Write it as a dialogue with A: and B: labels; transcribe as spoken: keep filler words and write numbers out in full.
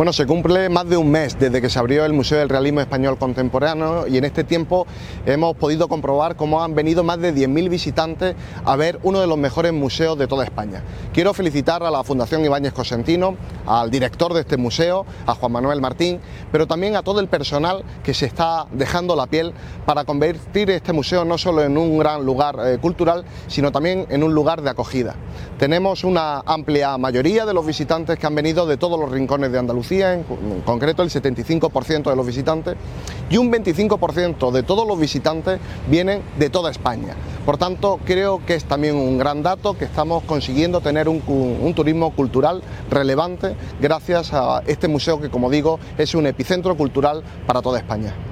A: Bueno, se cumple más de un mes desde que se abrió el Museo del Realismo Español Contemporáneo y en este tiempo hemos podido comprobar cómo han venido más de diez mil visitantes a ver uno de los mejores museos de toda España. Quiero felicitar a la Fundación Ibáñez Cosentino, al director de este museo, a Juan Manuel Martín, pero también a todo el personal que se está dejando la piel para convertir este museo no solo en un gran lugar eh, cultural, sino también en un lugar de acogida. Tenemos una amplia mayoría de los visitantes que han venido de todos los rincones de Andalucía, en concreto el setenta y cinco por ciento de los visitantes, y un veinticinco por ciento de todos los visitantes vienen de toda España. Por tanto, creo que es también un gran dato que estamos consiguiendo tener un, un turismo cultural relevante gracias a este museo que, como digo, es un epicentro cultural para toda España.